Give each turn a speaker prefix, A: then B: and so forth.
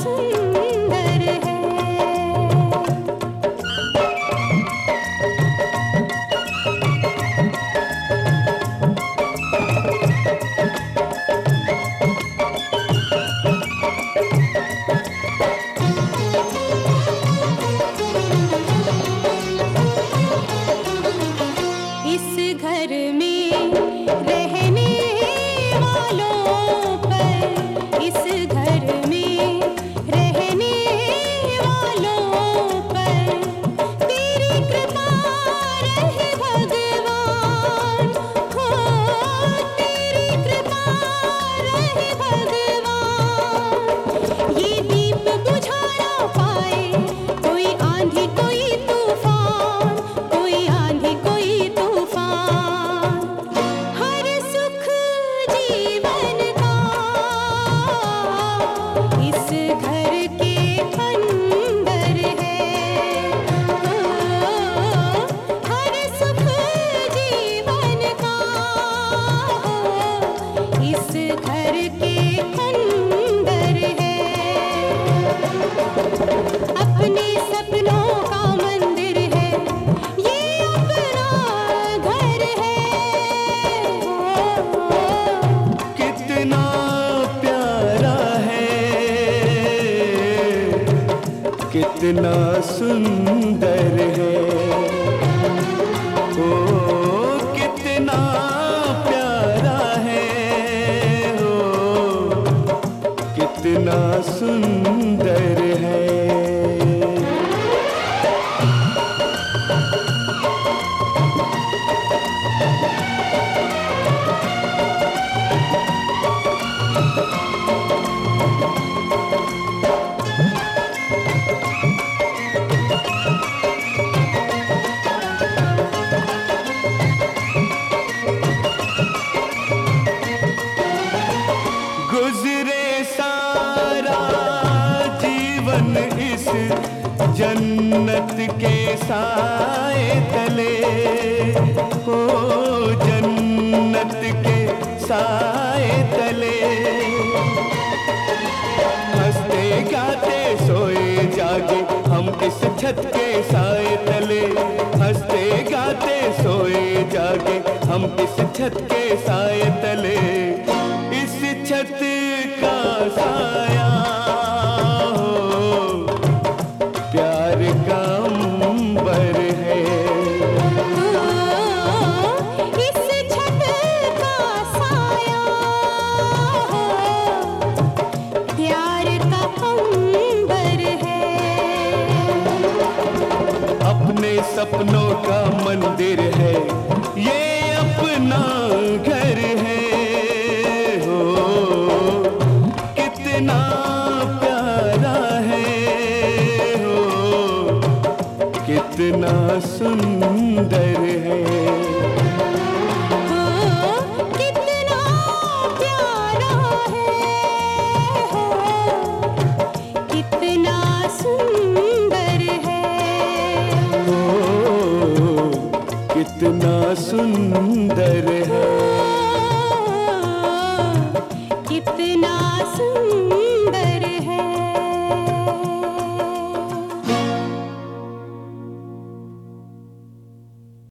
A: सुंदर है। इस घर में रहने वालों पर, इस घर में रहने वालों पर तेरी कृपा रहे भगवान, हो तेरी कृपा रहे भगवान। ये दीप बुझा ना पाए कोई आंधी कोई तूफान, कोई आंधी कोई तूफान। हर सुख जीवन का इस घर के अंदर है, हर सुख जीवन का इस घर के अंदर है। अपने सपनों का मंदिर है, ये अपना घर है।
B: कितना प्यारा है, कितना सुंदर है। ओ कितना प्यारा है, ओ कितना सुंदर है। गुजरे सारा जीवन इस जन्नत के साए तले, हो जन्नत के साए तले। हंसते गाते सोए जागे हम इस छत के साए तले, हंसते गाते सोए जागे हम इस छत के साए तले। इस छत का साया हो प्यार का अंबर है,
A: इस छत का साया हो प्यार का अंबर है।
B: अपने सपनों का मंदिर है, ये अपना घर है। हो कितना प्यारा है, हो कितना सुंदर है।
A: हो कितना प्यारा है, हो कितना सुंदर है।
B: ओ कितना सुंदर